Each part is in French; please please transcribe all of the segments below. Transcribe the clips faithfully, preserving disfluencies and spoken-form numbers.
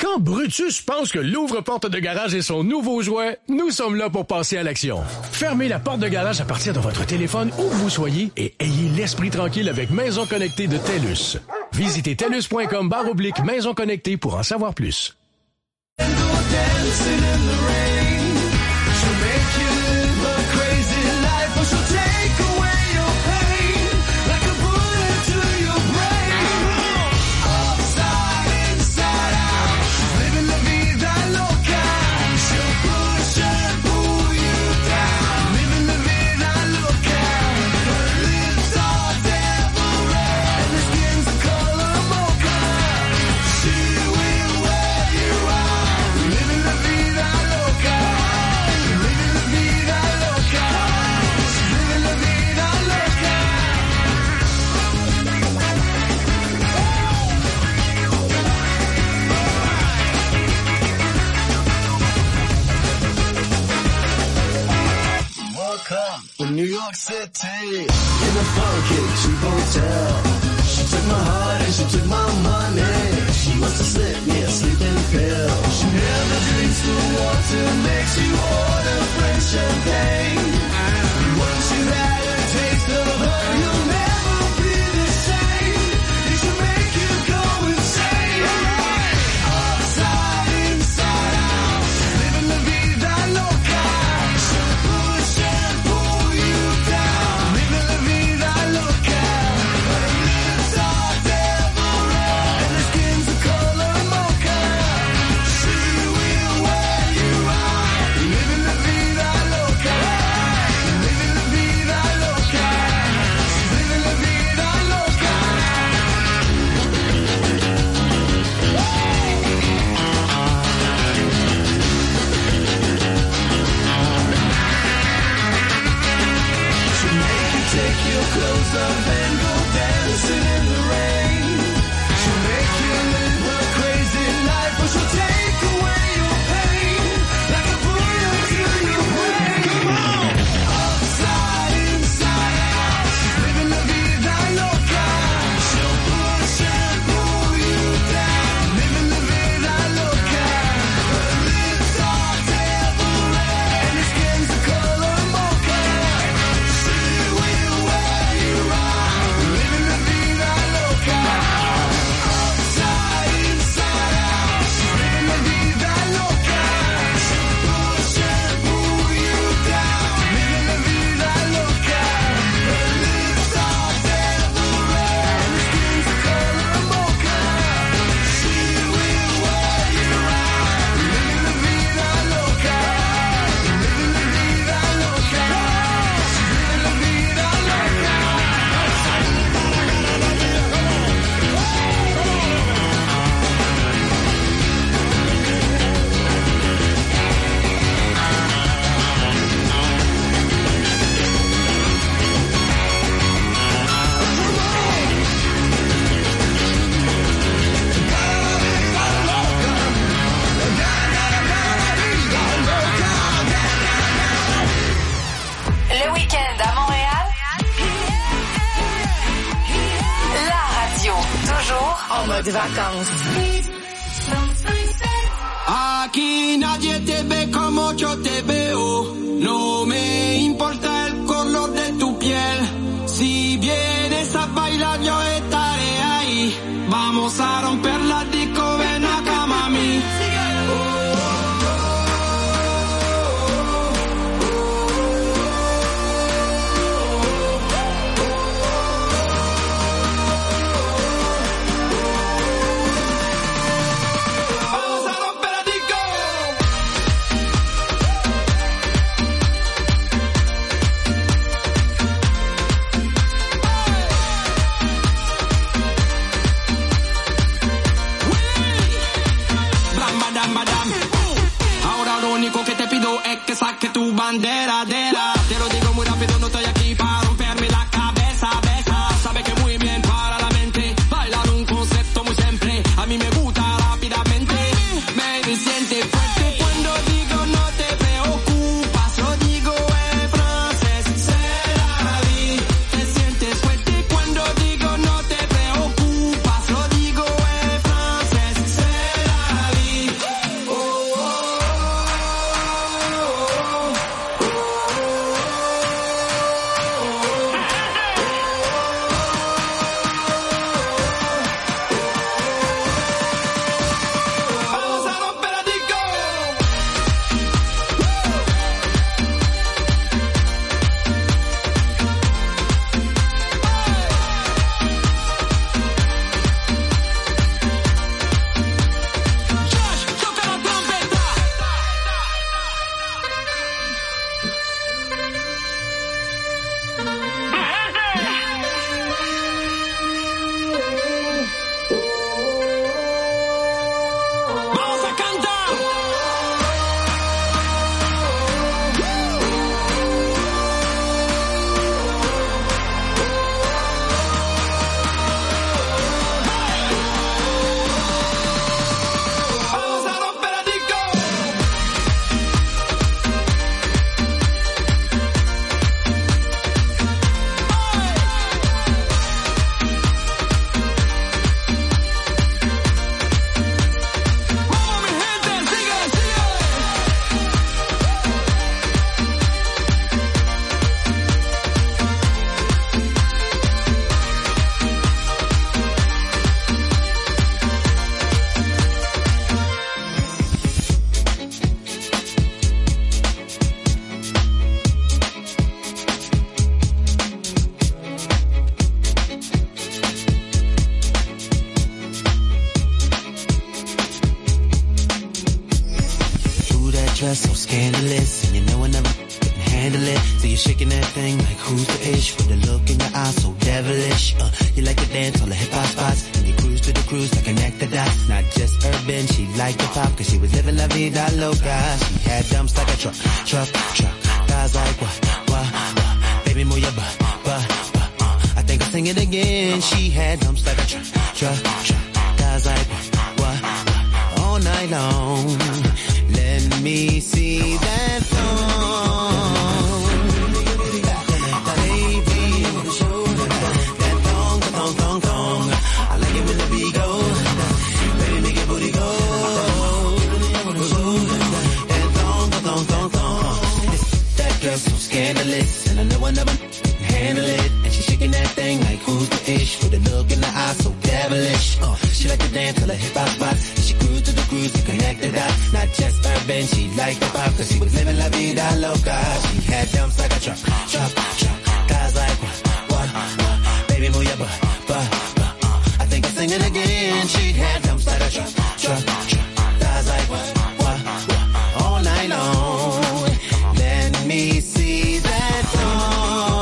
Quand Brutus pense que l'ouvre-porte de garage est son nouveau jouet, nous sommes là pour passer à l'action. Fermez la porte de garage à partir de votre téléphone où que vous soyez et ayez l'esprit tranquille avec Maison Connectée de TELUS. Visitez telus point com barre oblique Maison Connectée pour en savoir plus. In New York City, in a funky cheap hotel. She took my heart and she took my money. She must have slipped me a sleeping pill. She never drinks the water, makes you order French champagne. And once you've had a taste of her, you'll never be the same. It should make you go insane. Upside, inside out, living la vida loca. She'll push and pull you down, living la vida loca. Her lips are devil red and her skin's the color mocha. She will wear you out, living la vida loca, living la vida loca, living la vida loca. She'll make you take your clothes off and go dancing in the rain. She'll make you live her crazy life, but she'll take away your pain like a bullet to your brain. Come on! Upside, inside out, she's living la vida loca. She'll push and pull you down, living la vida loca. Her lips are devil red and her skin's the color mocha. She will wear you out, living la vida loca. Upside, inside out, she's living la vida loca. She'll push and pull you down, living la vida loca. Her lips are devil red and her skin's the color mocha. She will wear you out, living la vida loca, living la vida loca. She's living la vida loca. Le week-end à Montréal, la radio, toujours en mode vacances. Aquí nadie te ve como yo te veo. No me importa el color de tu piel. Si vienes a bailar yo estaré ahí. Vamos a romper la disco, ven acá mami. Vamos a romper la disco. Bam, badam, badam. Ahora lo único que te pido es que saque tu bandera, dera. Te lo digo muy rápido, no estoy aquí para romperme la cabeza, besa. Sabe que muy bien para la mente. Bailar un concepto muy simple. A mí me gusta rápidamente. Me siente fuerte cuando digo no te preocupas. Lo digo en francés, c'est la vie. Te sientes fuerte cuando digo no te preocupas. Lo digo en francés, c'est la vie. dress so scandalous, and you know I never couldn't handle it. So you're shaking that thing like who's the ish, with a look in your eyes so devilish. Uh, you like to dance on the hip hop spots, and you cruise to the cruise to connect the dots. Not just urban, she liked the pop, cause she was living la vida loca. She had dumps like a truck, truck, truck. Guys like what, what, what? Baby move your butt, butt, butt. Uh, I think I'll sing it again. She had dumps like a truck, truck, truck. Guys like what, what, what? All night long. Let me see that thong, baby. That thong, thong, thong, thong. I like it when the beat go. Baby, make your booty go. That thong, thong, thong, thong. That girl so scandalous, and I know I never handle it. And she shaking that thing like who's the ish, with a look in the eye so devilish. Uh, she like to dance till her hip hop spots, and she cruise to the cruise to connect the dots. Not just urban, she liked the pop, cause she was living la vida loca. She had dumps like a truck, truck, truck. Guys like what, what, what? Baby move your butt, butt, butt. Uh, I think I'll sing it again. She had dumps like a truck, truck, truck. Guys like what, what, what? All night long. Let me see that song.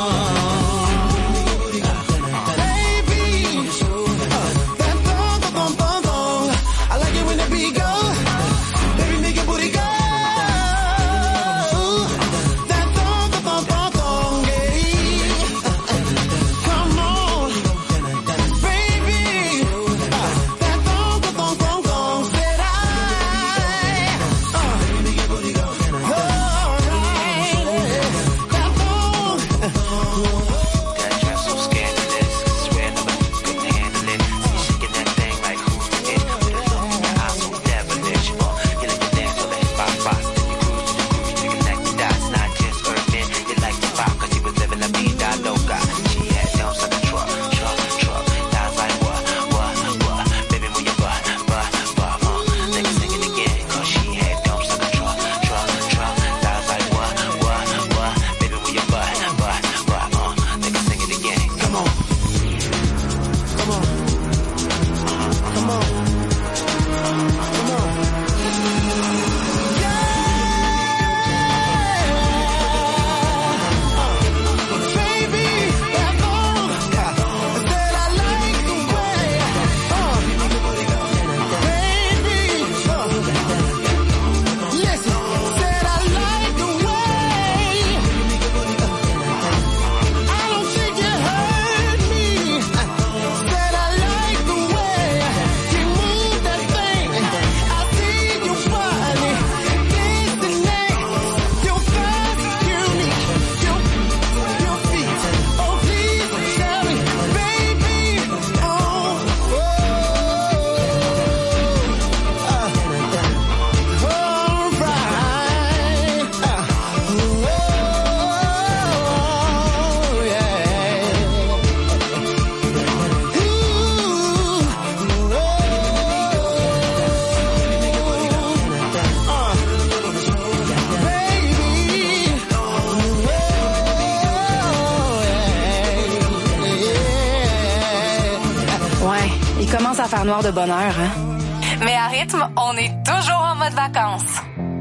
À faire noir de bonheur, hein? Mais à rythme, on est toujours en mode vacances.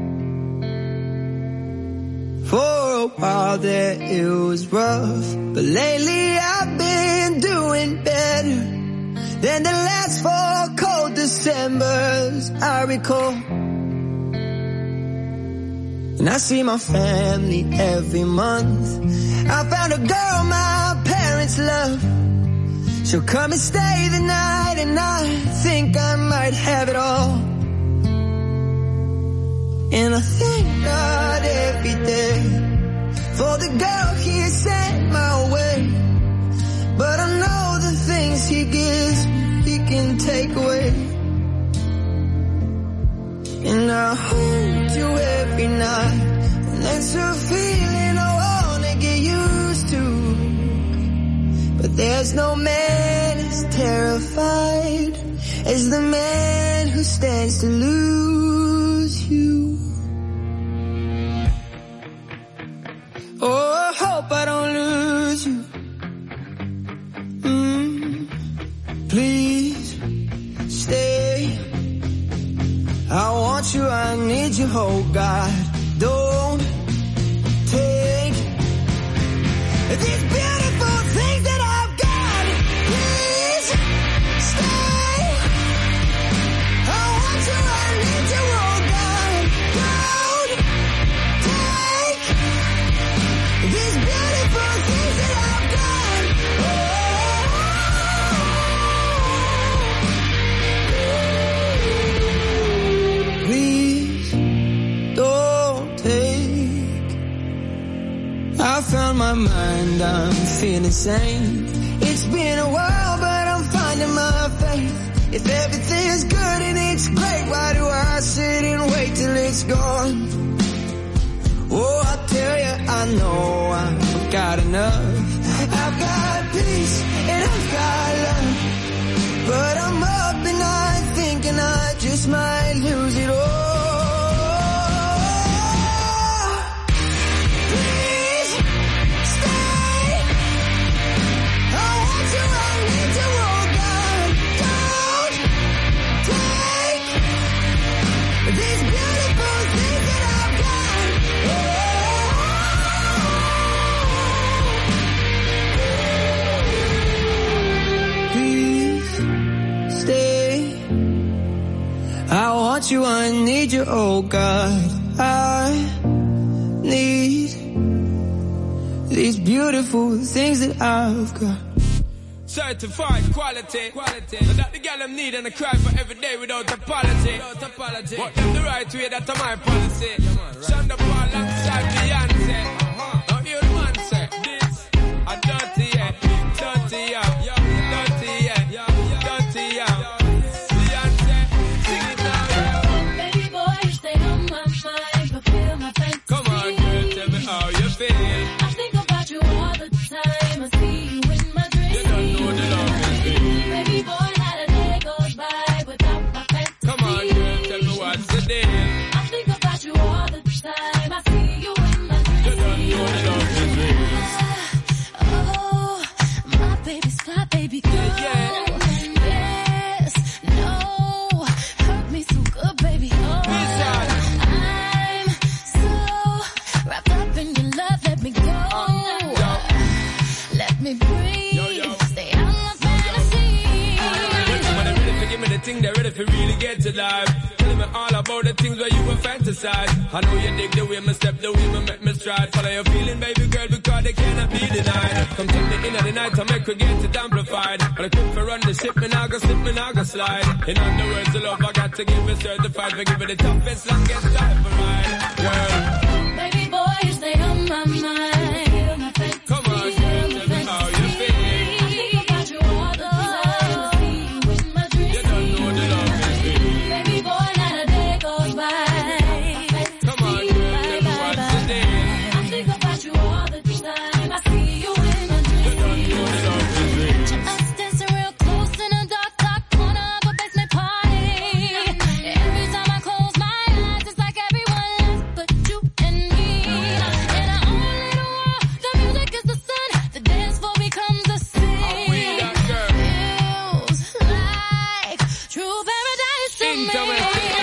For a while there it was rough, but lately I've been doing better than the last four cold Decembers I recall. And I see my family every month. I found a girl my parents love. She'll come and stay the night, and I think I might have it all. And I thank God every day for the girl He sent my way. But I know the things He gives He can take away. And I hold you every night, and that's a feeling I wanna get used to. But there's no man as terrified as the man who stands to lose you. Oh, I hope I don't lose you. Mm, please stay. I want you, I need you, oh God. my mind, I'm feeling sane. It's been a while, but I'm finding my faith. If everything's good and it's great, why do I sit and wait till it's gone? Oh, I tell you, I know I've got enough. I've got peace and I've got love, but I'm up at night thinking I just might lose it all. I want you, I need you, oh God. I need these beautiful things that I've got. Certified quality, quality. And that the girl I'm need and I cry for every day without apology. Without apology. But them the right way, that's my policy. Yeah, man, right. Shonda Paul alongside Beyonce. Uh-huh. Now you man say this, a dirty yeah, dirty yeah, dirty yeah, dirty yeah. I think about you all the time. I see you in my dreams. You don't know the love is real. Baby boy, not a day goes by without my fantasy. Come on, girl, tell me what's the deal. I think about you all the time. I see you in my dreams. You don't know the love is real. Oh, my baby's fly, baby girl. Yeah, yeah. Yes, no, hurt me so good, baby. Oh, I'm so wrapped up in your love. Let me go. Let me breathe. Yo, yo. Stay on my fantasy. When they're ready to give me the thing, they're ready to really get to life. Tell me all about the things where you were fantasize. I know you dig the way me step, the way me make me stride. Follow your feeling, baby girl, because they cannot be denied. Come take me in at the night to make we get it amplified. But I quit for run the ship, me now go slip, me now go slide. In other words, the love I got to give is certified. For give it the toughest, longest time for ride. Girl, Baby boy, you stay on my mind. Feel my fantasy. come on, girl, tell me how you feel. I think about you all the time. I see you in my dreams. You don't know the love is real. Baby boy, not a day goes by. Come on, girl, tell me what's the deal. I think about you all the time. I see you in my dreams. You don't know the love is real. Us dancing real close in a dark, dark corner of a basement party. Every time I close my eyes, it's like everyone else but you and me. In our own little world, the music is the sun. The dance floor becomes a I'm with scene. that girl. Feels like true paradise to me. Tell me.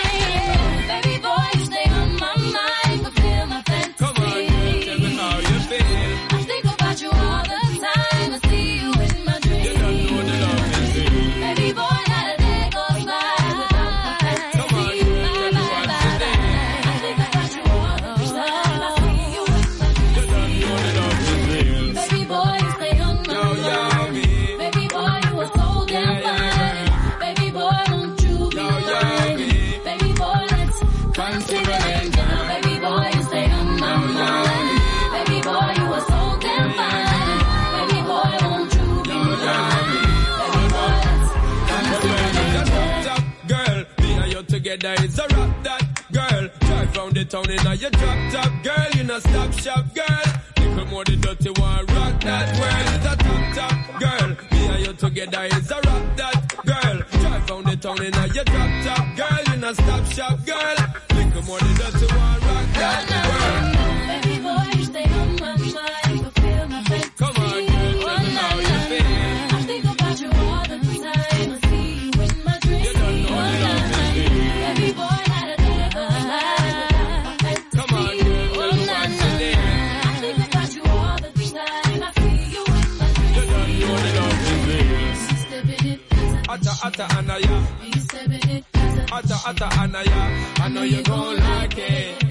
Baby boy, you stay on my mind, fulfill my fantasy. Come on, girl, tell me how you feel. I think about you all the time. I see you in my dreams. You don't know the love is real. Baby boy, not a day goes by without my fantasy. Come on, girl, tell me what's the deal. I think about you all the time. I see you in my dreams. You don't know the love is real. Baby boy, you stay on my Yo, yo, mind. me. Baby boy, you are so damn Yeah, fine. Baby boy, don't you be Yo, yo, mine. me. Baby boy, let's come sing a down. Baby boy, you stay on my mind. Baby boy, you are so damn fine. Baby boy, won't you be mine? Baby boy, let's come sing a down. Top girl, me and you together is a rock that girl. Drive round the town in a your drop top girl. You not stop shop girl. Little more the dirty one rock that world. It's a top top girl. Me and you together is a rock that girl. Drive round the town in a your drop top girl. You not stop shop girl. Little more the dirty one rock that world. Baby boy, you stay on my mind. Fulfill my fantasy. Come on, girl, tell me how you feel. I think about you all the time. I see you in my dreams. You don't know the love is real. Baby boy, not a day goes by without my fantasy. Come on, girl, tell me what's the deal. I think about you all the time. I see you in my dreams. You don't know the love is real. Stepping it, Atta atta anaya, you stepping it, atta atta anaya. I know you gon' like it.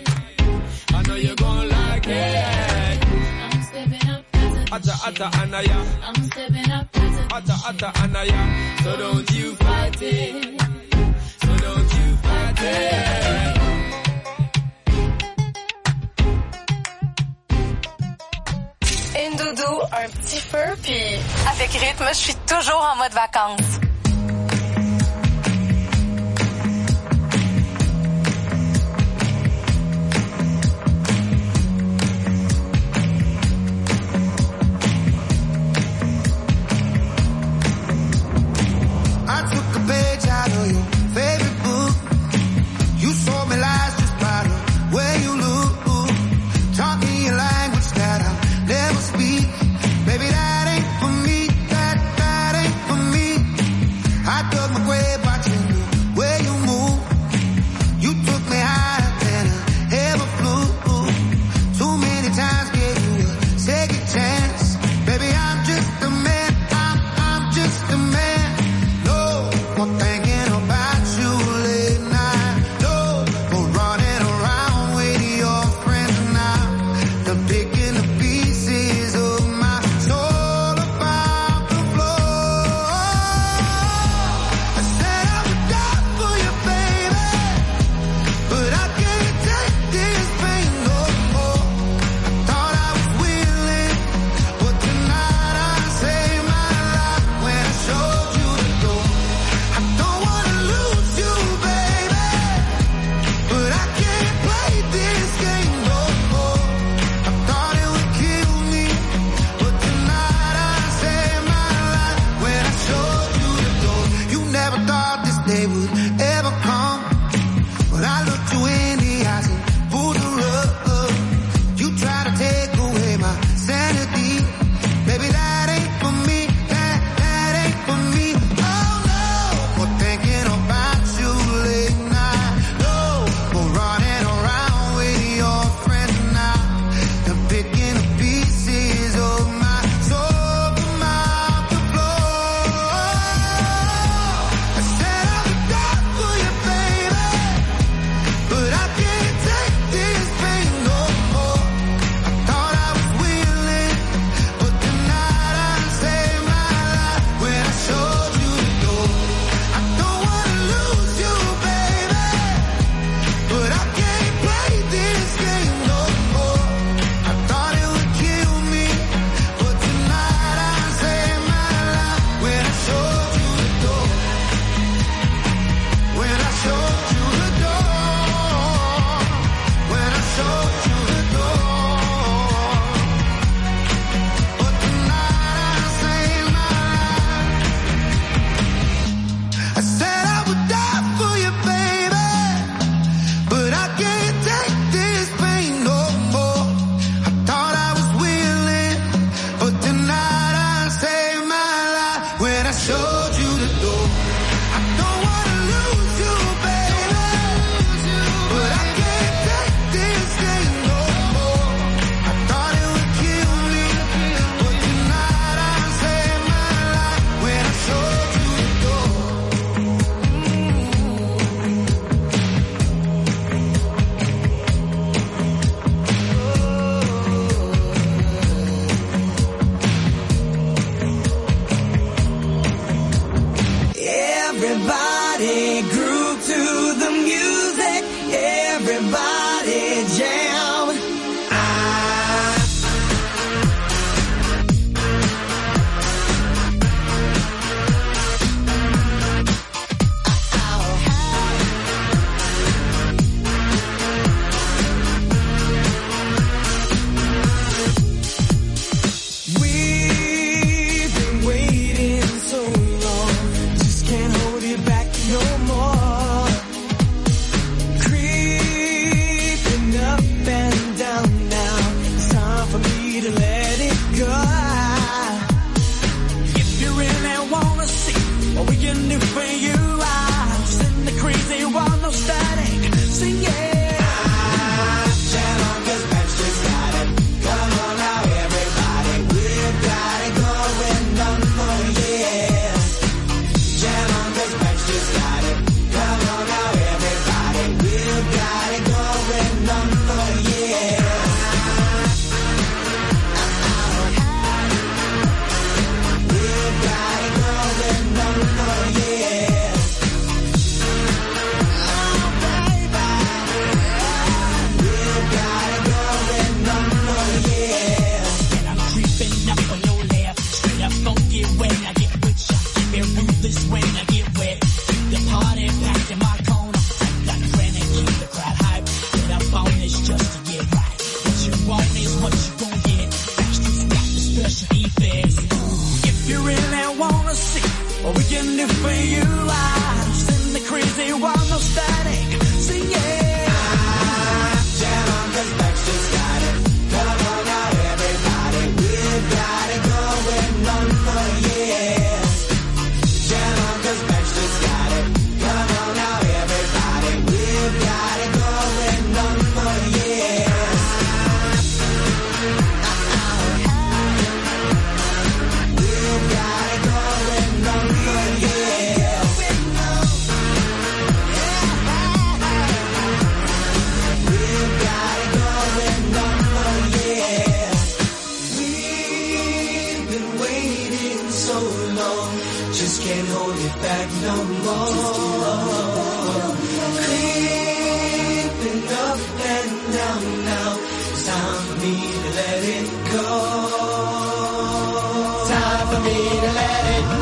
I know you gon' like it. I'm stepping up, Atta atta anaya, I'm stepping up, atta atta anaya. So don't you fight it. So don't you fight it. In un petit feu, puis avec rythme, je suis toujours en mode vacances. I took a page out of your favorite book. You saw me lies just by the way you look. Talking your language that I'll never speak. Baby, that ain't for me. That, that ain't for me. I dug my grave watching the way you move. You took me higher than I ever flew. Too many times gave you a second chance. Baby, I'm just a man. I'm, I'm just a man. No more thinking about you late night. No more running around with your friends now. They're picking the pieces of my soul about the floor. I said I would die for you, baby, but I can't take this pain no more. I thought I was willing, but tonight I saved my life when I showed you the door. I don't wanna lose you, baby, but I can't play this game no more. I thought it would kill me, but tonight I saved my life when I showed you the door. You never thought this day would ever come, but I looked you in the eyes and pulled the rug. You try to take away my sanity. Baby, that ain't for me. That, that ain't for me. Oh no, more thinking about you late night. No, more running around with your friends now. They're picking the pieces of my soul from out the floor. I said I would die for you, baby, but I can't take this pain no more. I thought I was willing, but tonight I saved my life when I showed you the door. I don't wanna lose you, baby, but I can't play this game no more. I thought it would kill me, but tonight I saved my life when I showed you the door. When I showed you the door. When I showed you the door. But tonight I saved my life. I said I would die for you, baby, but I can't take this pain no more. I thought I was willing, but tonight I saved my life when I showed you the door. I don't wanna lose you, baby, but I can't take this game no more. I thought it would kill me, but tonight I saved my life when I showed you the door. Everybody groove to the music. Everybody jam. I We've been waiting so long, just can't hold it back no more. Creeping up me to let it go. Time for me to let it go.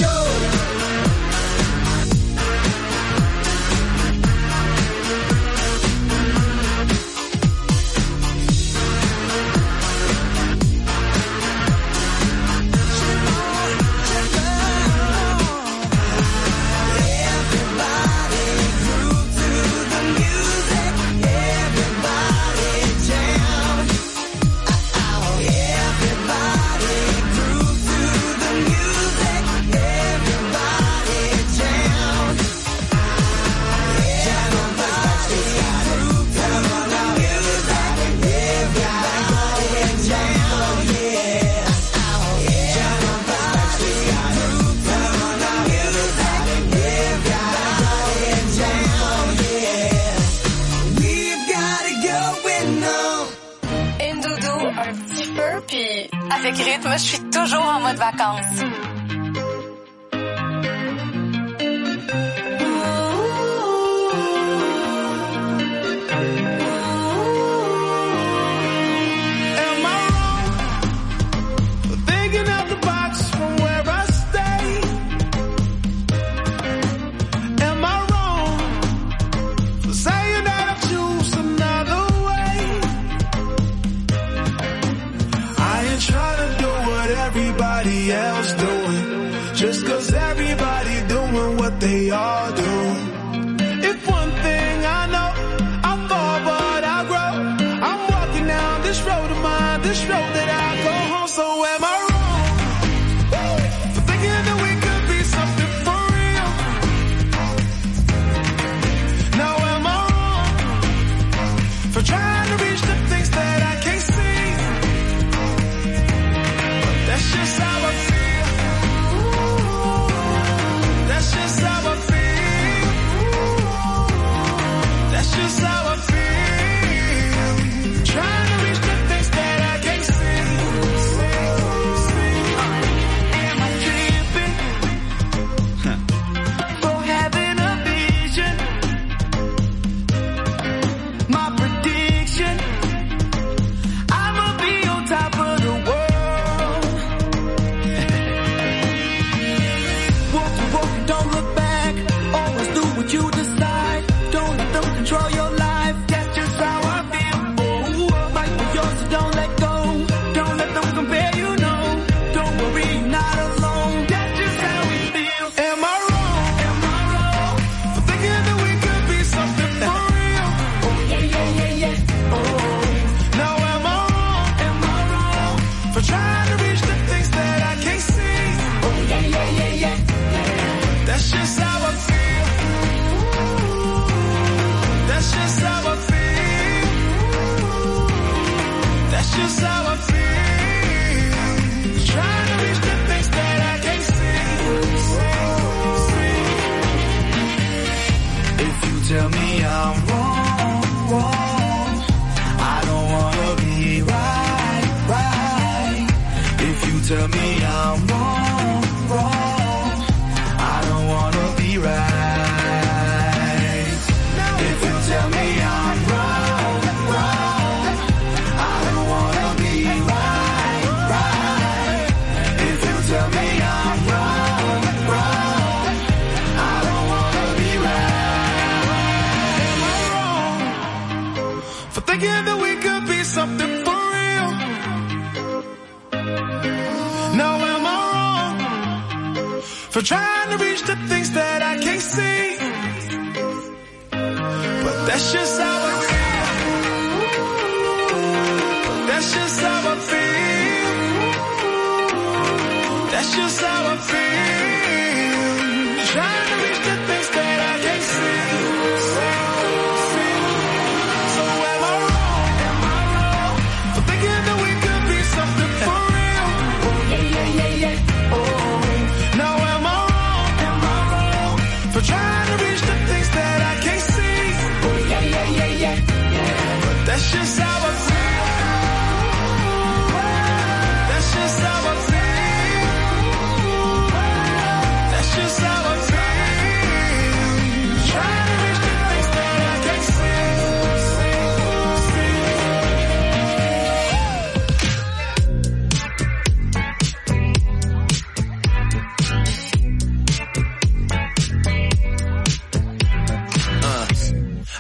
Avec rythme, je suis toujours en mode vacances. Everybody else doing, just cause everybody doing what they all do. If one thing I know, I fall but I grow. I'm walking down this road of mine, this road that I go home. So am I wrong for thinking that we could be something for real? Now am I wrong for trying to reach the things that I can't see? That's just how I feel. That's just how I feel. That's just how I feel. Trying to reach the things that I can't see. Am I tripping for having a vision? My prediction, I'ma be on top of the world. Don't look back, always do what you decide. Don't let them control your life, that's just how I feel. Oh, fight for yours, so don't let go. Don't let them compare, you know. Don't worry, you're not alone. That's just how we feel. Am I wrong? Am I wrong for thinking that we could be something for real? Oh yeah, yeah, yeah, yeah. Oh, now am I wrong? Am I wrong for trying to reach the things that I can't see? Oh yeah, yeah, yeah, yeah. That's just how I feel. That's just how I feel. That's just how I feel. Trying to reach the things that I can't see. If you tell me I'm wrong, wrong, I don't wanna be right, right. If you tell me I'm wrong, wrong, I don't wanna be right. If you tell me I'm wrong, wrong, I don't wanna be right, right. If you tell me I'm wrong, wrong, I don't wanna be right. Am I wrong for thinking that we could be something for real? No, am I wrong for trying to reach the things that I can't see? But that's just how I feel. That's just how I feel. That's just how I feel. Trying to reach the things that I can't see. So am I wrong? Am I wrong for thinking that we could be something for real? Oh yeah, yeah, yeah, yeah. Oh. Now am I wrong? Am I wrong for trying to reach the things that I can't see? Oh yeah, yeah, yeah, yeah. But that's just how I feel. That's just how I feel. That's just how I feel. Trying to reach the things that I can't see.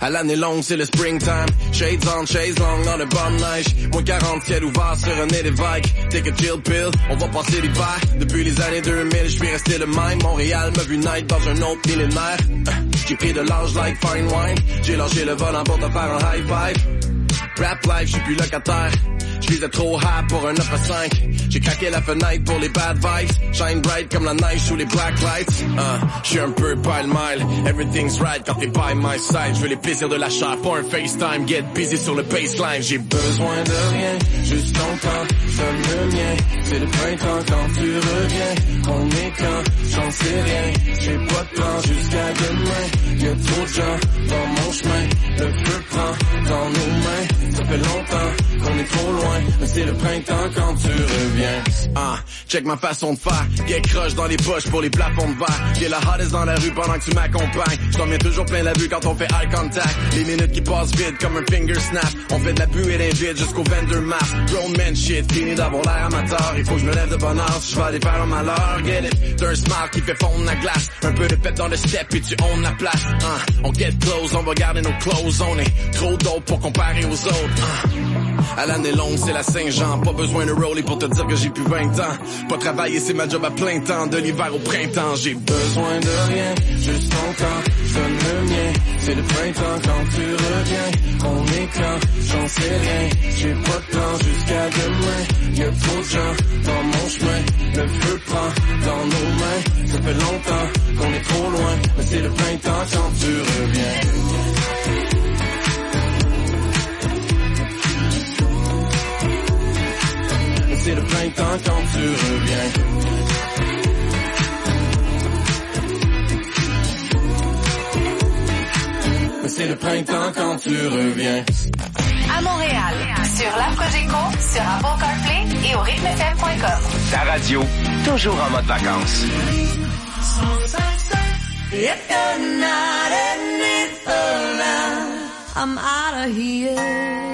À l'année longue, c'est le springtime. Shades on, chase long dans le bord de neige. Moins quarante, ciel ouvert sur un nez d'évêque. Take a chill pill, on va passer l'hiver. Depuis les années deux mille, je suis resté le même. Montréal m'a vu naître dans un autre millénaire. J'ai pris de l'âge like fine wine. J'ai lâché le volant pour te faire un high five. Rap life, j'suis plus locataire. J'visais trop high pour un neuf à cinq. J'ai craqué la fenêtre pour les bad vibes. Shine bright comme la neige sous les black lights. Uh, j'suis un peu pile-mile. Everything's right quand t'es by my side. J'veux les plaisirs de la chair, pas un FaceTime. Get busy sur le baseline. J'ai besoin de rien, juste ton temps, seul le mien. C'est le printemps quand tu reviens. On est quand, j'en sais rien. J'ai pas de plan jusqu'à demain. Y'a trop de gens dans mon chemin. Le feu prend dans nos mains. Ça fait longtemps qu'on est trop loin, mais c'est le printemps quand tu reviens. Ah, check ma façon de faire. Get croche dans les poches pour les plafonds de verre. Get la hottest dans la rue pendant que tu m'accompagnes. J't'en mets toujours plein la vue quand on fait eye contact. Les minutes qui passent vite comme un finger snap. On fait de la buée d'invite jusqu'au vendor map. Grown man shit, fini d'avoir l'air amateur. Il faut que je me lève de bonne heure si je vais aller faire un malheur. Get it, t'as un smile qui fait fondre la glace. Un peu de pep dans le step et tu own la place. Ah, on get close, on va garder nos clothes. On est trop dope pour comparer aux autres. Ah. À l'année longue, c'est la Saint-Jean. Pas besoin de roller pour te dire que j'ai plus vingt ans. Pas travailler, c'est ma job à plein temps. De l'hiver au printemps, j'ai besoin de rien. Juste ton temps, je donne le mien. C'est le printemps quand tu reviens. On est quand, j'en sais rien. J'ai pas de plan jusqu'à demain. Y'a trop de gens dans mon chemin. Le feu prend dans nos mains. Ça fait longtemps qu'on est trop loin. Mais c'est le printemps quand tu reviens. C'est le printemps quand tu reviens. C'est le printemps quand tu reviens. À Montréal, sur l'App Cogeco, sur Apple CarPlay et au rythme f m point com. Ta radio, toujours en mode vacances. If you're not in it for love, I'm out of here.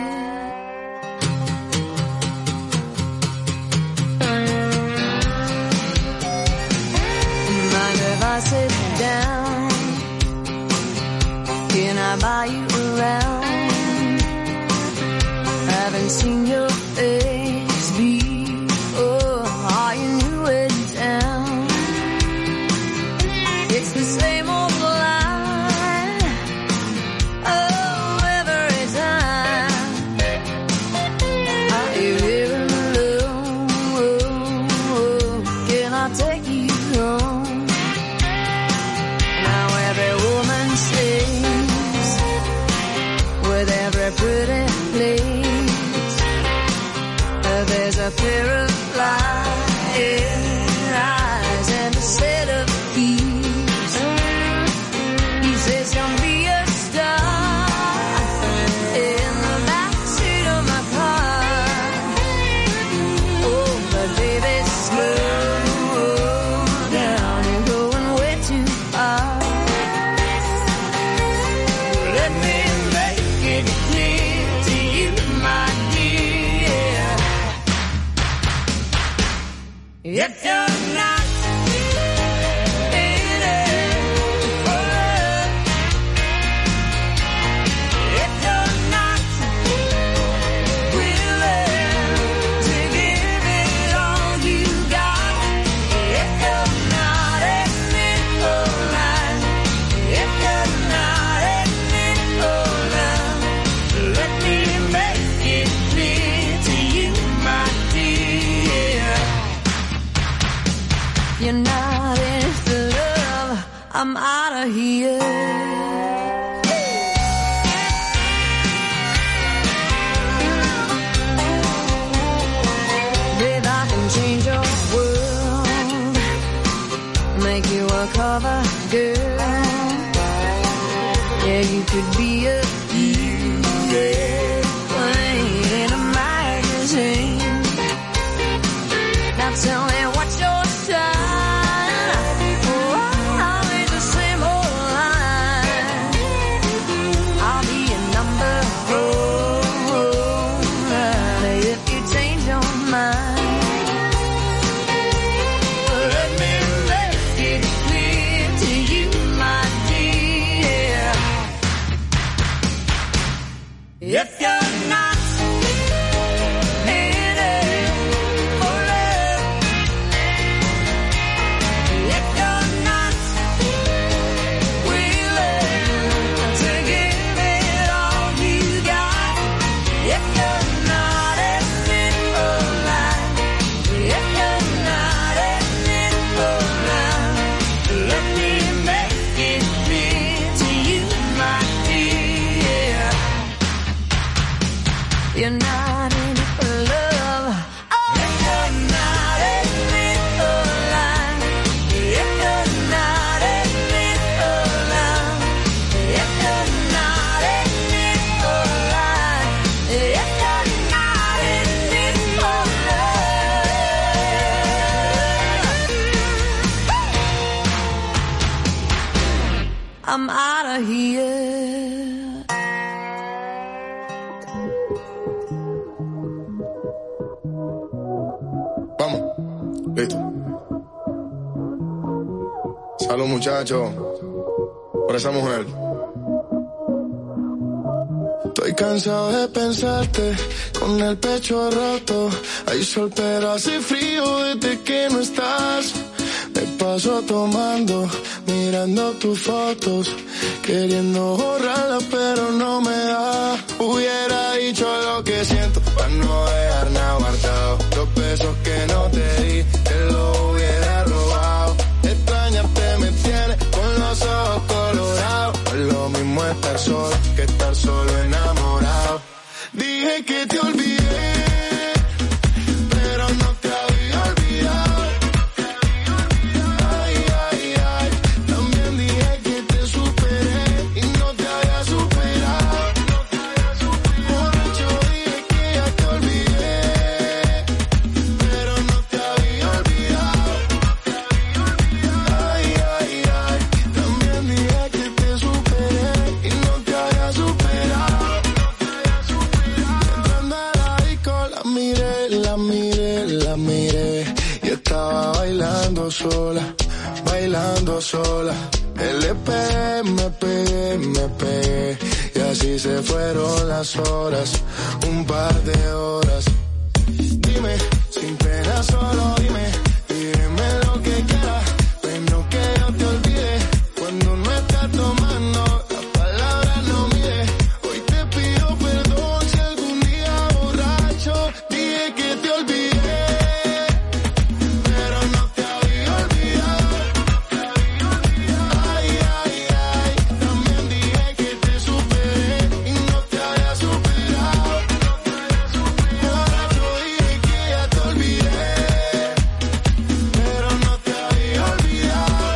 I sit down, can I buy you around? Haven't seen your face before, are you new in town? It's the same old line, oh, every time. Are you here alone? Oh, oh, can I take you home? With every pretty place, uh, there's a pair of flying eyes and a set of keys. He says, "Don't be a star in the backseat of my car." Oh, but baby, slow down, you're going way too far. Let me make it clear to you, my dear. If you're not in it for love, if you're not willing to give it all you got, if you're not in it for life, if you're not in it for love, let me make it clear to you, my dear. You're not in it for love. Oh, if you're not in it for life, if you're not in it for love, if you're not in it for life, if you're not in it for love, I'm out of here. Vamos, listo. Salud, muchachos, por esa mujer. Estoy cansado de pensarte con el pecho roto. Hay sol pero hace frío desde que no estás. Me paso tomando, mirando tus fotos, queriendo borrarlas pero no me da. Hubiera dicho lo que siento para no dejar nada guardado. Los besos que no te di, te los hubiera robado. Extrañarte me tiene con los ojos colorados. No es lo mismo estar solo que estar solo enamorado. Dije que te olvidé, pero no te había olvidado. Ay, ay, ay, también dije que te superé y no te había superado. Borracho dije que ya te olvidé, pero no te había olvidado. Ay, ay, ay, también dije que te superé y no te había superado. Entrando a la disco la miré, la miré, la miré y estaba bailando sola, bailando sola. Le pegué, me pegué, me pegué y así se fueron las horas, un par de horas. Dime, sin pena solo dime, dime lo que quieras, pero que yo te olvide. Cuando no estás tomando, las palabras no mide. Hoy te pido perdón si algún día borracho dije que te olvidé, pero no te había olvidado. Ay, ay, ay, también dije que te superé y no te había superado. Borracho dije que ya te olvidé, pero no te había olvidado.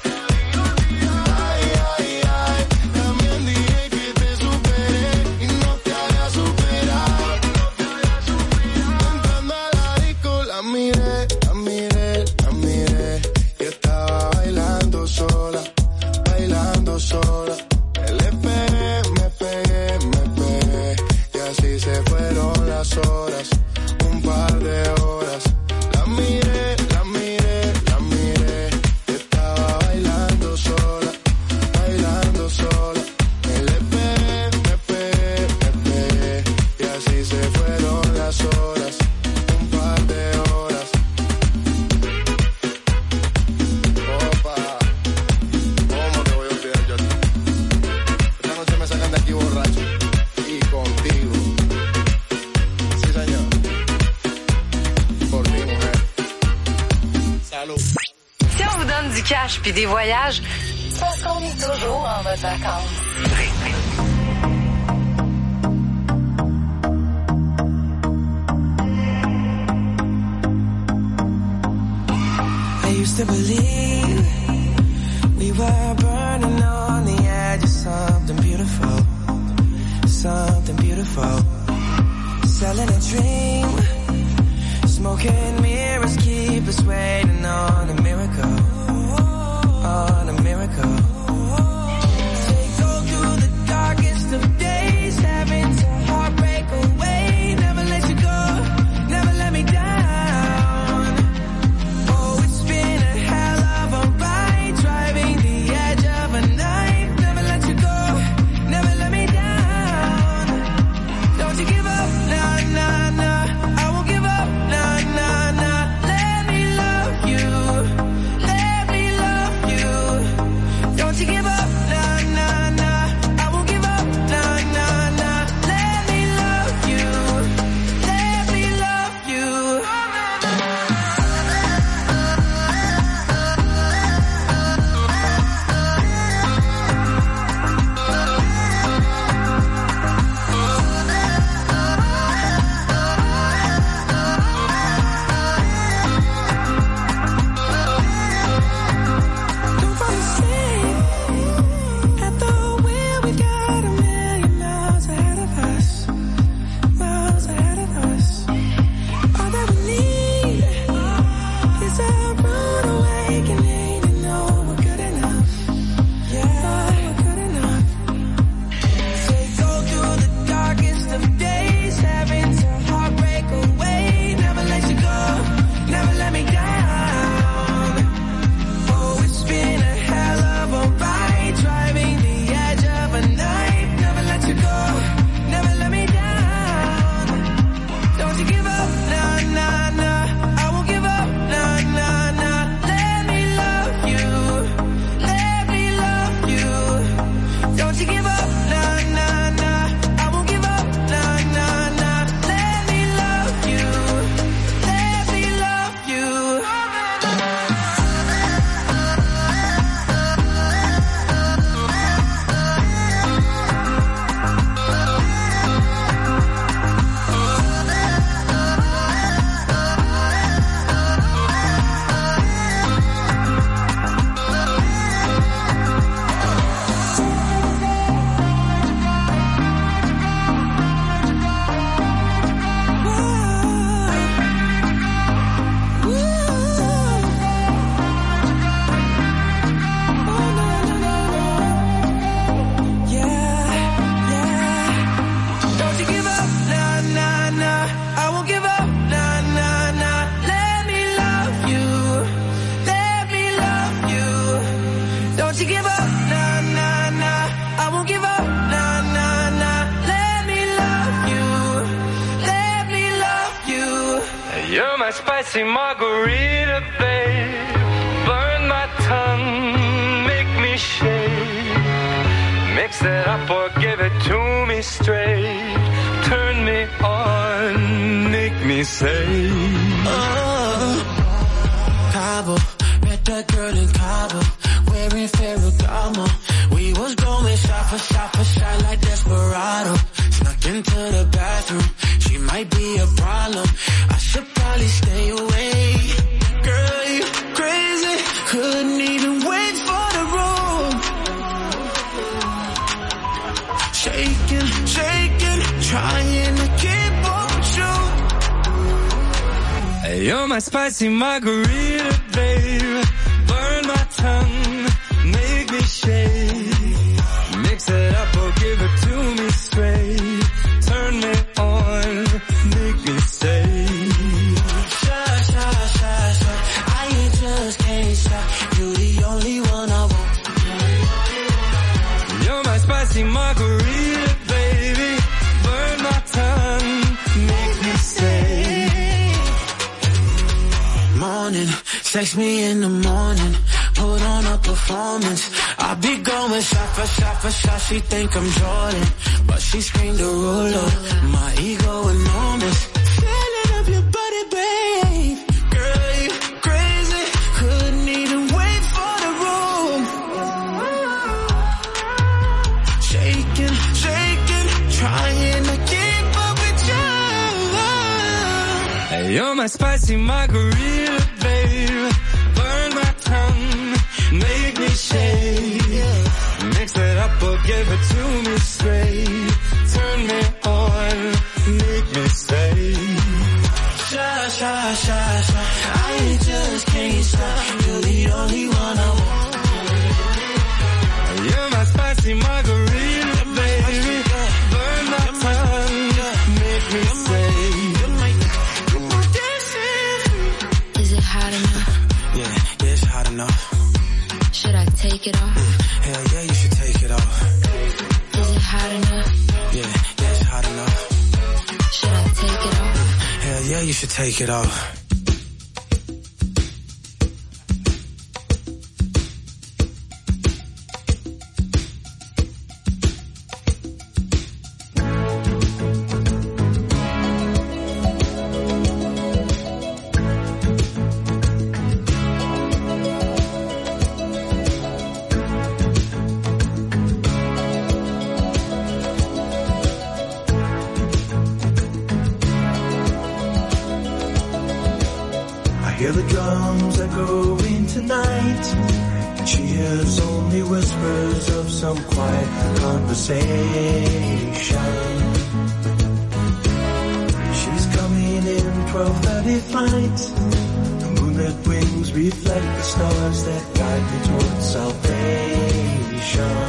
Ay, ay, ay, también dije que te superé y no te había superado. Entrando a la disco la miré, la miré, la miré y estaba bailando sola, bailando sola. Le pegué, me pegué, me pegué y así se fueron las horas, un par de horas. La miré, la miré, la miré y estaba bailando sola, bailando sola. Le pegué, me pegué, me pegué y así se fueron las horas, un par de horas. Opa, ¿cómo te voy a olvidar yo a ti? Esta noche me sacan de aquí borracho y contigo. Sí, señor. Por ti, mujer. Salud. Si on vous donne du cash puis des voyages, c'est parce qu'on est toujours en mode vacances. I used to believe we were burning on the edge of something beautiful, something beautiful. Selling a dream, smoking mirrors keep us waiting on a miracle, on a miracle. Take go through the darkest of days, having to heartbreak away. Never let you go, never let me down. Oh, it's been a hell of a ride, driving the edge of a knife. Never let you go, never let me down. my spicy margarita, babe. Burn my tongue, make me shake. Mix it up or give it to me straight. Turn me on, make me say. Oh, Cabo, met that girl in Cabo, wearing Ferragamo. We was going shot for shot for shot like Desperado. Snuck into the bathroom, she might be a problem. I should probably stay away. Girl, you crazy, couldn't even wait for the room. Shaking, shaking, trying to keep up with you. Hey, you're my spicy margarita, babe. Burn my tongue, make me shake. Mix it up or give it to me straight. Turn me on, make me say. Shy, shy, shy, shy. I ain't just can't stop. You the only one I want. You're my spicy margarita, baby. Burn my tongue, make me say. Morning, text me in the morning. Put on a performance. I be going shot for shot for shot. She think I'm Jordan, but she screamed a ruler. My ego enormous. Feeling of your body, babe. Girl, you crazy. Couldn't even wait for the room. Shaking, shaking, trying to keep up with you. Hey, you're my spicy margarita, babe. Burn my tongue, make me shake. Mix it up or give it to me straight. Turn me on, make me say. Shy, shy, shy, shy. I ain't just can't stop. You're the only one I want. You're my spicy margarita, baby. Burn my tongue, make me say. Is it hot enough? Yeah, yeah, it's hot enough. Should I take it off? Hell yeah, you should take it off. Is it hot enough? Yeah, yeah, it's hot enough. Should I take it off? Hell yeah, you should take it off. Hear the drums echoing tonight, and she hears only whispers of some quiet conversation. She's coming in twelve thirty flight. The moonlit wings reflect the stars that guide me towards salvation.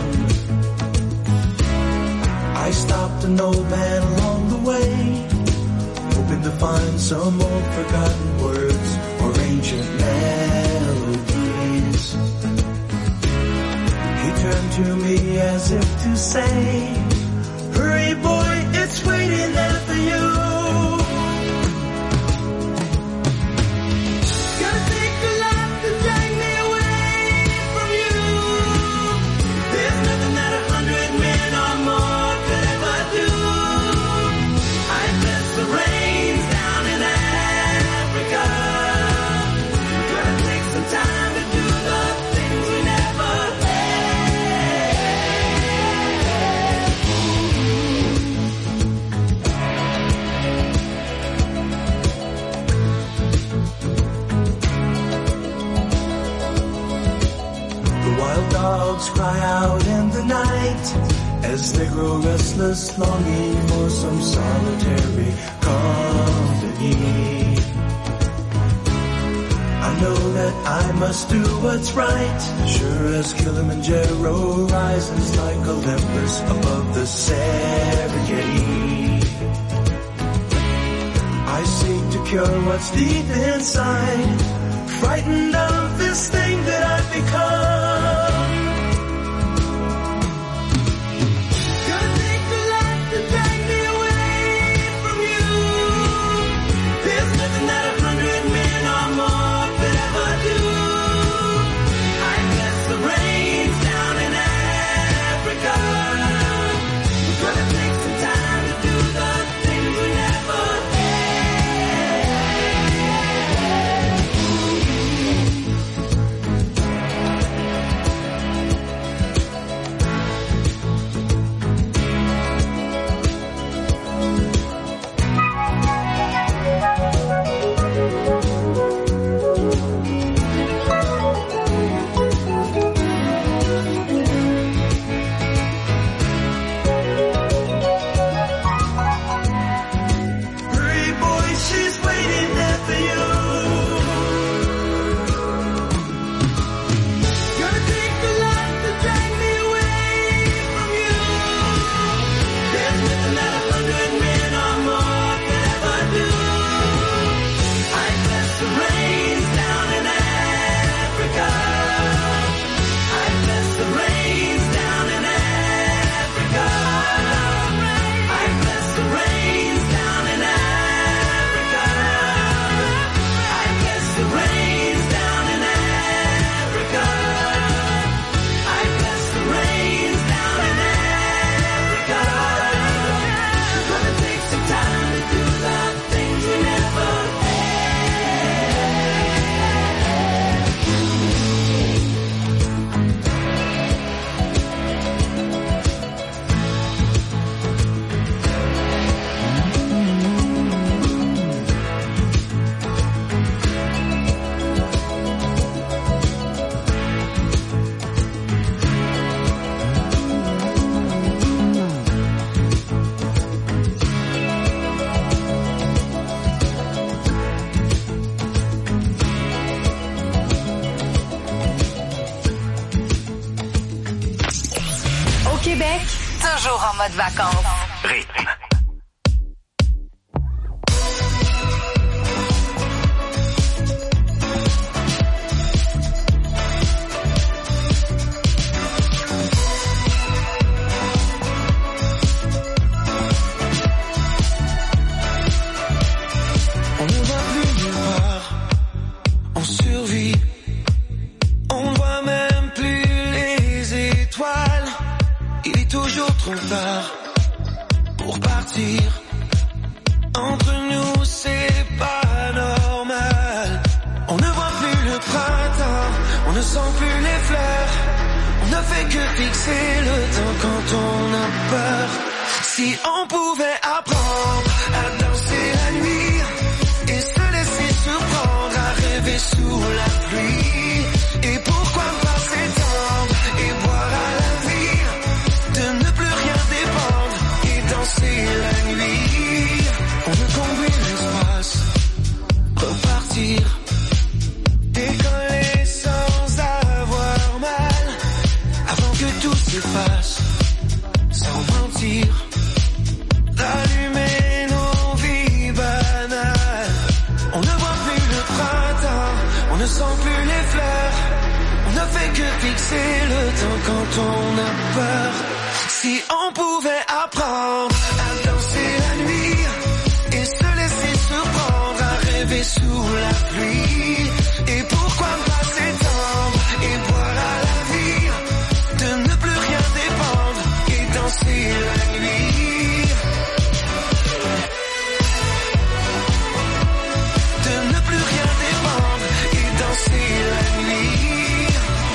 I stopped an old man along the way, hoping to find some old forgotten words or ancient melodies. He turned to me as if to say, hurry boy, it's waiting there for you. Gotta take a life to drag me away from you. There's nothing that a hundred men or more could ever do. I bless the rains down in Africa. Gonna take some time to do the things we never The wild dogs cry out in the night as they grow restless, longing for some solitary company. I know that I must do what's right, sure as Kilimanjaro rises like Olympus above the Serengeti. I seek to cure what's deep inside, frightened of this thing that I've become. Gonna take the life to drag me away from you. There's nothing that a hundred toujours en mode vacances. Rythme. On ne voit plus nulle part, on survit. On ne voit même plus les étoiles. Il est toujours trop tard pour partir. Entre nous c'est pas normal. On ne voit plus le printemps, on ne sent plus les fleurs. On ne fait que fixer le temps quand on a peur. Si on pouvait apprendre à danser la nuit et se laisser surprendre à rêver sous la pluie. Et pourquoi pas s'étendre et boire à la vie, de ne plus rien dépendre et danser la nuit. On veut combler l'espace, repartir, décoller sans avoir mal, avant que tout s'efface, sans mentir, d'allumer nos vies banales. On ne voit plus le printemps, on ne sent plus les fleurs. On ne fait que fixer le temps quand on a peur. Si on pouvait apprendre à danser la nuit et se laisser surprendre à rêver sous la pluie. Et pourquoi pas s'étendre et boire à la vie, de ne plus rien dépendre et danser la nuit. De ne plus rien dépendre et danser la nuit.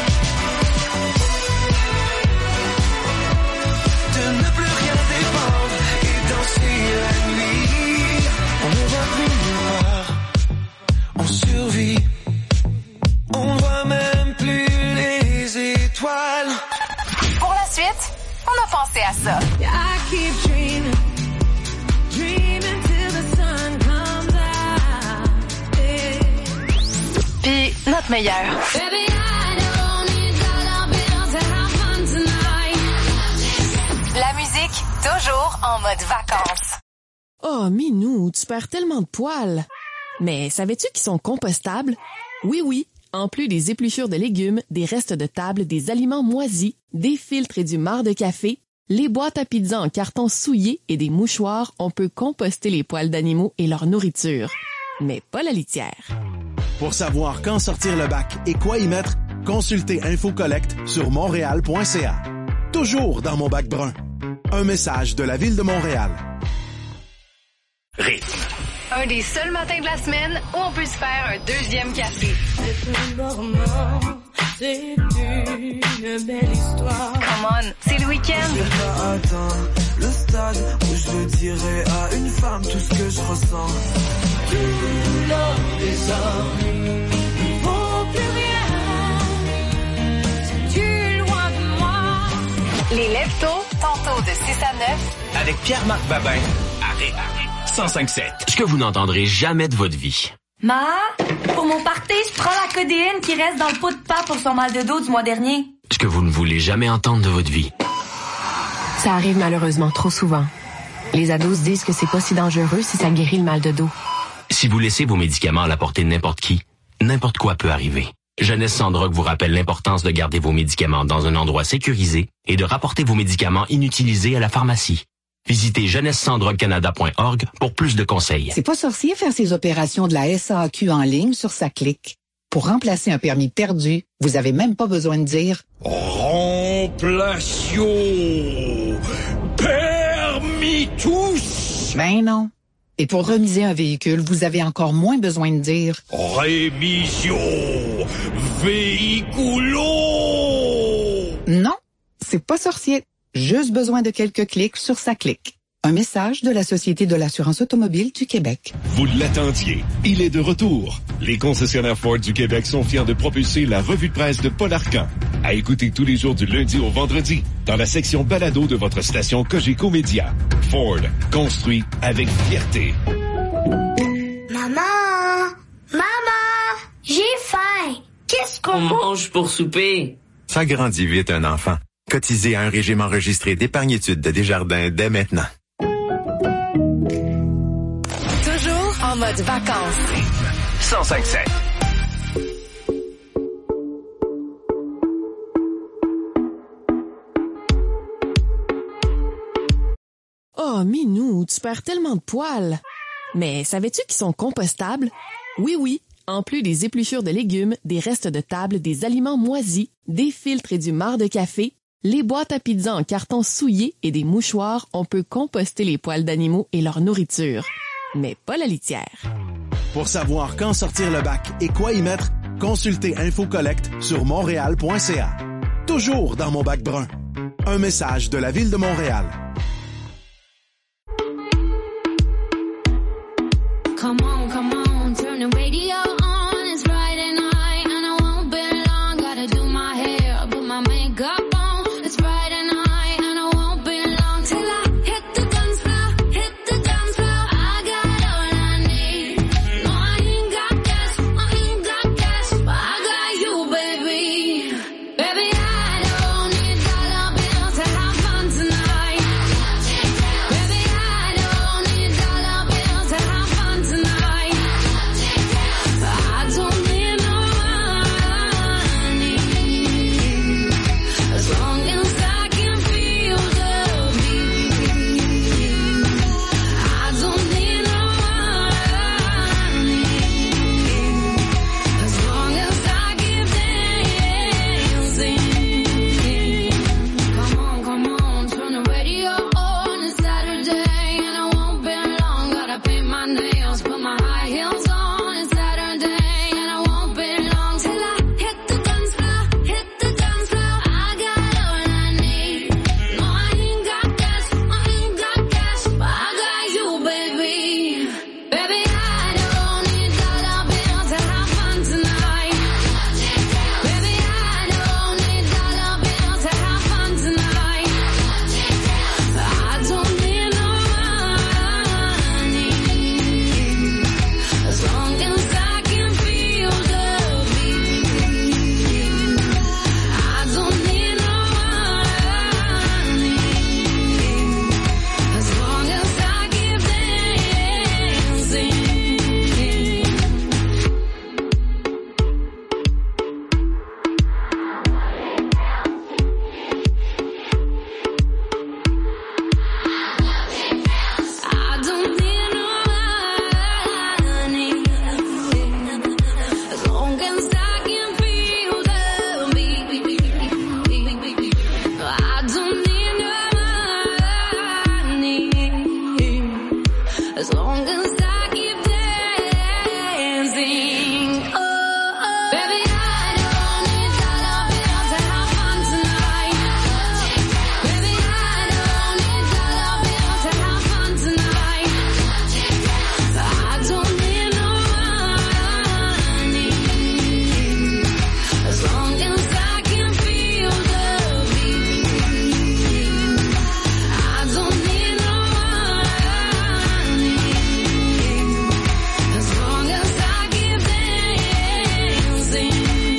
De ne plus rien dépendre et danser la nuit. On ne voit plus nulle part, on survit. On ne voit même plus les étoiles. Pour la suite, on a pensé à ça. I keep dreaming, dreaming till the sun comes out. Yeah. Puis notre meilleur. Baby, I don't need dollar bills to have fun tonight. La musique, toujours en mode vacances. Oh, Minou, tu perds tellement de poils. Mais savais-tu qu'ils sont compostables? Oui, oui. En plus des épluchures de légumes, des restes de table, des aliments moisis, des filtres et du marc de café, les boîtes à pizza en carton souillé et des mouchoirs, on peut composter les poils d'animaux et leur nourriture. Mais pas la litière. Pour savoir quand sortir le bac et quoi y mettre, consultez InfoCollect sur montréal point c a. Toujours dans mon bac brun. Un message de la Ville de Montréal. Rythme. Un des seuls matins de la semaine où on peut se faire un deuxième café. C'est un roman, c'est une belle histoire. Come on, c'est le week-end. Je vais pas atteindre le stade où je dirai à une femme tout ce que je ressens. Tout l'or des hommes ne vaut plus rien. C'est-tu loin de moi? Les Leftos, tantôt de six à neuf. Avec Pierre-Marc Babin. Arrête, arrête. cent cinq sept. Ce que vous n'entendrez jamais de votre vie. Ma, pour mon party, je prends la codéine qui reste dans le pot de pâte pour son mal de dos du mois dernier. Ce que vous ne voulez jamais entendre de votre vie. Ça arrive malheureusement trop souvent. Les ados se disent que c'est pas si dangereux si ça guérit le mal de dos. Si vous laissez vos médicaments à la portée de n'importe qui, n'importe quoi peut arriver. Jeunesse sans drogue vous rappelle l'importance de garder vos médicaments dans un endroit sécurisé et de rapporter vos médicaments inutilisés à la pharmacie. Visitez jeunesse sans drogue canada point org pour plus de conseils. C'est pas sorcier faire ses opérations de la S A Q en ligne sur sa clique. Pour remplacer un permis perdu, vous avez même pas besoin de dire Remplation permis tous. Ben non. Et pour remiser un véhicule, vous avez encore moins besoin de dire Rémission véhiculo. Non, c'est pas sorcier. Juste besoin de quelques clics sur sa clique. Un message de la Société de l'assurance automobile du Québec. Vous l'attendiez, il est de retour. Les concessionnaires Ford du Québec sont fiers de propulser la revue de presse de Paul Arcan. À écouter tous les jours du lundi au vendredi, dans la section balado de votre station Cogeco Média. Ford, construit avec fierté. Maman! Maman! J'ai faim! Qu'est-ce qu'on mange pour souper? Ça grandit vite un enfant. Cotisez à un régime enregistré d'épargne-études de Desjardins dès maintenant. Toujours en mode vacances. cent cinq sept. Oh, Minou, tu perds tellement de poils. Mais savais-tu qu'ils sont compostables? Oui, oui. En plus des épluchures de légumes, des restes de table, des aliments moisis, des filtres et du marc de café, les boîtes à pizza en carton souillé et des mouchoirs, on peut composter les poils d'animaux et leur nourriture. Mais pas la litière. Pour savoir quand sortir le bac et quoi y mettre, consultez InfoCollect sur montréal point c a. Toujours dans mon bac brun. Un message de la Ville de Montréal. Come on, come on, turn the radio on. It's Friday night and I won't be long. Gotta do my hair, put my makeup on. It's Friday night and I won't be long till I hit the dance floor, hit the dance floor. I got all I need. No, I ain't got cash, I ain't got cash, but I got you, baby. Baby, I don't need dollar bills to have fun tonight. Baby, I don't need dollar bills to have fun tonight. I don't need no money as long as I can feel the beat. I don't need no money as long as I keep dancing. Come on, come on, turn the radio on. It's Saturday and I won't be long. Gotta paint my nails, put my high heels on. It's Saturday and I won't be long till I hit the dance floor, hit the dance floor. I got all I need. No, I ain't got cash, I ain't got cash, but I got you, baby. Baby, I don't need dollar bills to have fun tonight. Baby, I don't need dollar bills to have fun tonight. I don't need no money as long as I can feel the beat. I don't need no money as long as I keep dancing. I don't need no money as long as I can feel the beat. I don't need no money as long as I keep dancing. Oh, oh. Baby, I don't need dollar bills to have fun tonight. Baby, I don't need dollar bills to have fun tonight. I don't need no money as long as I can feel the beat. I don't need no money as long as I keep dancing.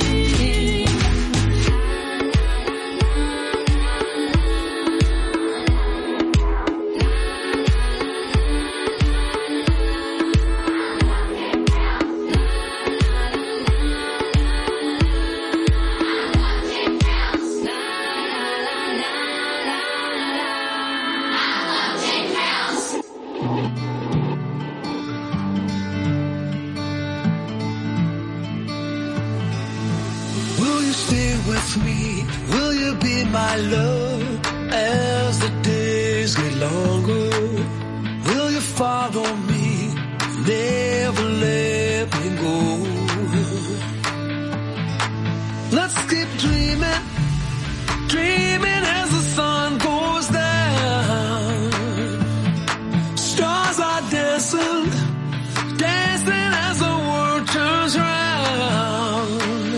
Will you stay with me? Will you be my love as the days get longer? Will you follow me? Never let me go. Let's keep dreaming, dreaming as the sun goes down. Stars are dancing, dancing as the world turns round.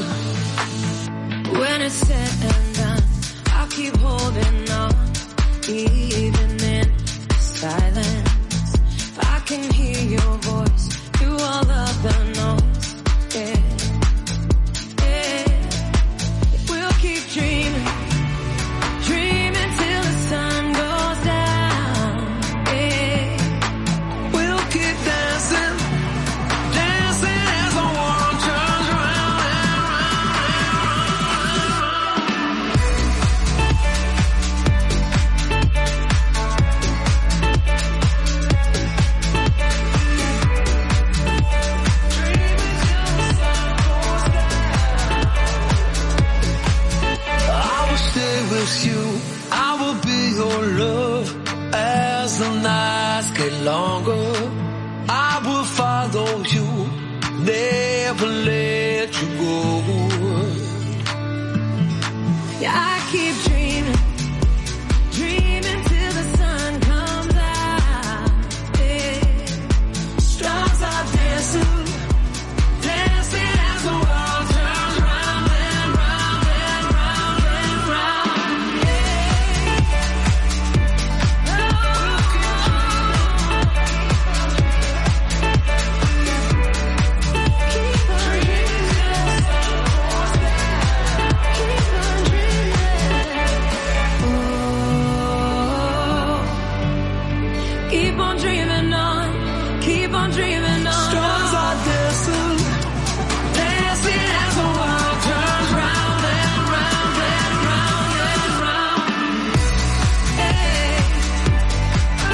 When it's said and done, I'll keep holding on, even in silence. If I can hear your voice through all of the noise, yeah, yeah. We'll keep dreaming, longer. I will follow you, never let you go. Yeah, I keep dreaming, dreaming till the sun comes out. Yeah. Stars are dancing, dancing as the world turns round and round and round and round. Yeah. Oh. Keep on dreaming, keep on dreaming. Keep on dreaming on, keep on dreaming on. Stars are dancing, dancing as the world turns round and round and round and round. Hey. Oh.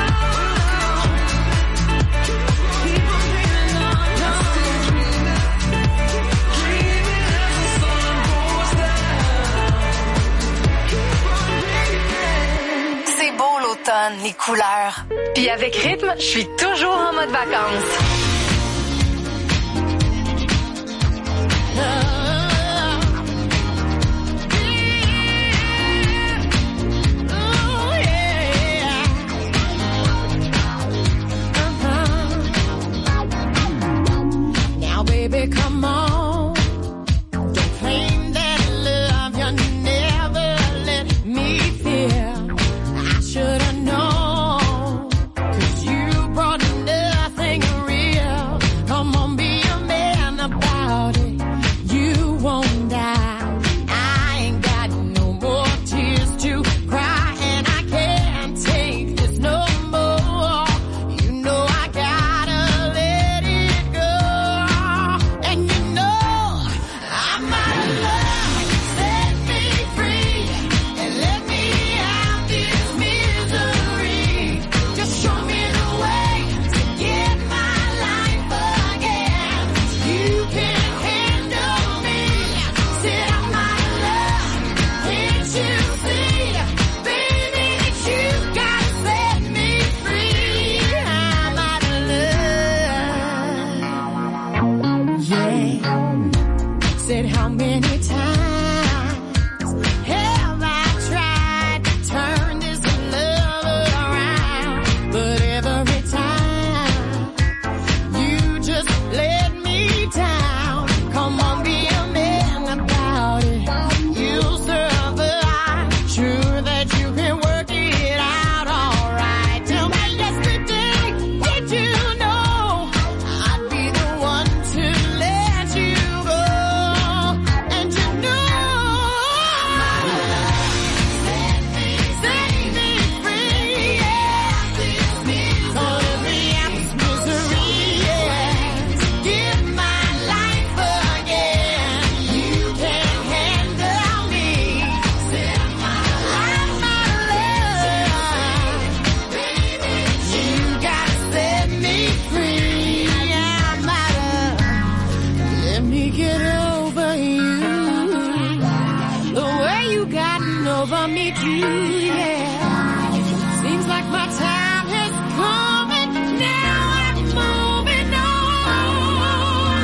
Keep on dreaming on, just keep dreaming, dreaming as the sun goes down. C'est beau l'automne, les couleurs. Puis avec Rythme, je suis toujours en mode vacances. Now, baby, come on. Don't claim that love you never let me feel. I should've known, 'cause you brought nothing real. Come on, be a man about it. You won't die. I ain't got no more tears to cry, and I can't take this no more. You know I gotta let it go. And you know I'm out of love. Set me free and let me out this misery. Just show me the way to get my life again. You can handle me. Said I'm out of love. Can't you see, baby, that you gotta set me free? I'm out of love. Yeah. Said how many times have I tried to turn this love around? But every time you just let me down. Come on, be a man about it. You'll survive. Sure that you can work it out alright. Tell me yesterday, did you know I'd be the one to let you go? And you know set me, set me free, yeah. Gonna be out this misery, yeah. Give my life again. You can handle me. Said I'm out of love. You gotta set me free. I'm out of. Let me get over you. The way you gotten over me too, yeah.